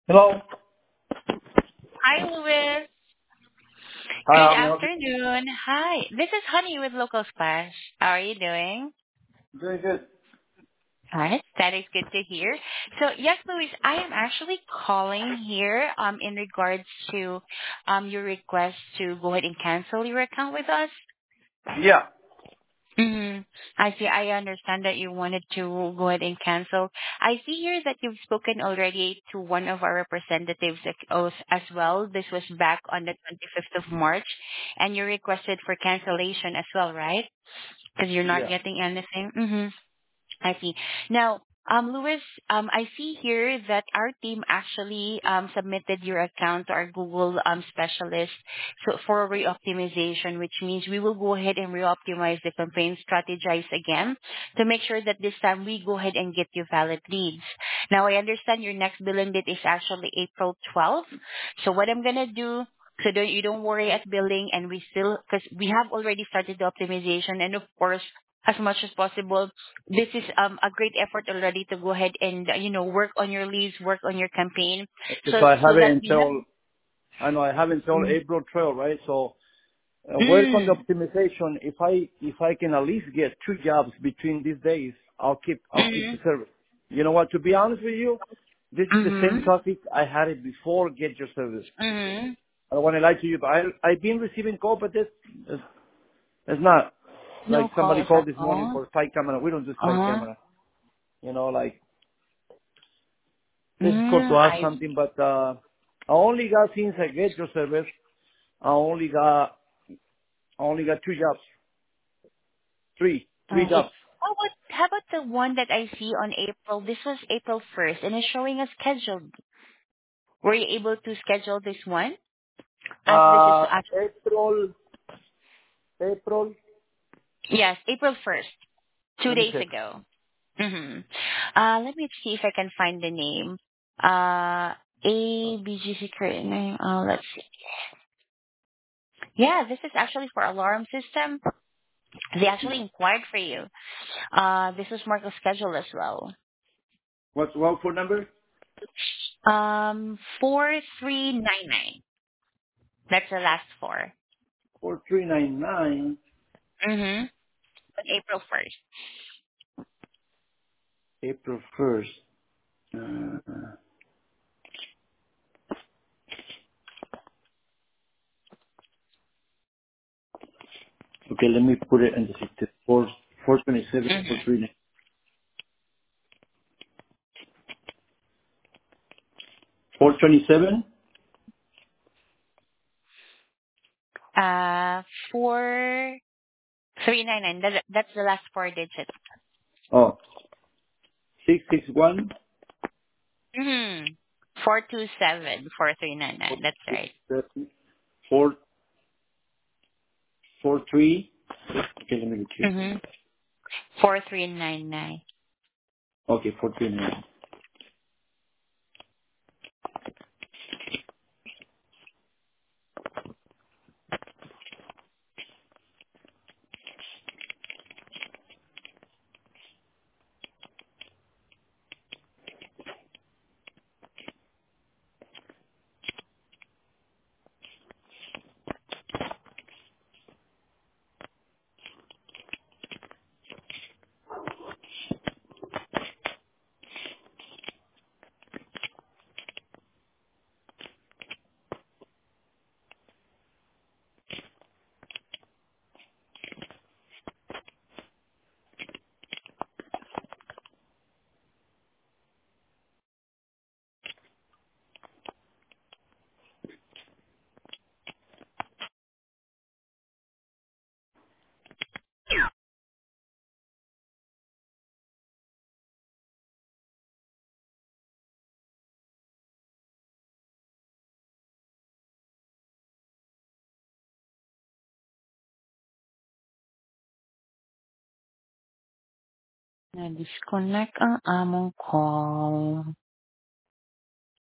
Hello. Hi, Louis. Good Hi, I'm afternoon. Hi, this is Honey with Local Splash. How are you doing? doing good. All right, that is good to hear. So, yes, Louis, I am actually calling here in regards to your request to go ahead and cancel your account with us. Yeah. Mm-hmm. I see. I understand that you wanted to go ahead and cancel. I see here that you've spoken already to one of our representatives as well. This was back on the 25th of March, and you requested for cancellation as well, right? Because you're not Yeah. getting anything. Mm-hmm. I see. Now, Louis, I see here that our team actually submitted your account to our Google specialist for reoptimization, which means we will go ahead and reoptimize the campaign, strategize again to make sure that this time we go ahead and get you valid leads. Now, I understand your next billing date is actually April 12th. So what I'm gonna do, so you don't worry at billing, and we still, because we have already started the optimization, and of course, as much as possible, this is a great effort already to go ahead and work on your leads, work on your campaign, Okay, so so I so have it that we have. until I have until Mm. April 12, right? So work on the Mm. optimization. If I can at least get 2 jobs between these days, I'll keep the Mm. service. You know what? To be honest with you, this is the same Mm. traffic I had it before. Get your service. Mm. I don't want to lie to you, but I've been receiving call, but it's not like No somebody calls called at this morning all. for spy camera. We don't do spy Uh. camera. You know, like this is called to ask I. something, but I only got since I get your service. I only got I only got 2 jobs, three Okay. jobs. How about the one that I see on April? This was April 1st, and it's showing a scheduled. Were you able to schedule this one? As this is April, April. yes, April 1st, two Let me days check. ago. Mm-hmm. Let me see if I can find the name. ABGC current name. Let's see. Yeah, this is actually for alarm system. They actually inquired for you. This was Marco's schedule as well. What's one phone number? 4399. That's the last four. 4399. Mm-hmm. On April 1st. April 1st. Okay, let me put it in the system. 427, Mm-hmm. 427. 4399. That's the last four digits. Oh, 661. Mm-hmm. 427 4399. That's right. 443. Okay, let me look here. Mm-hmm. 4399. Okay, 439. Na-disconnect ang among call.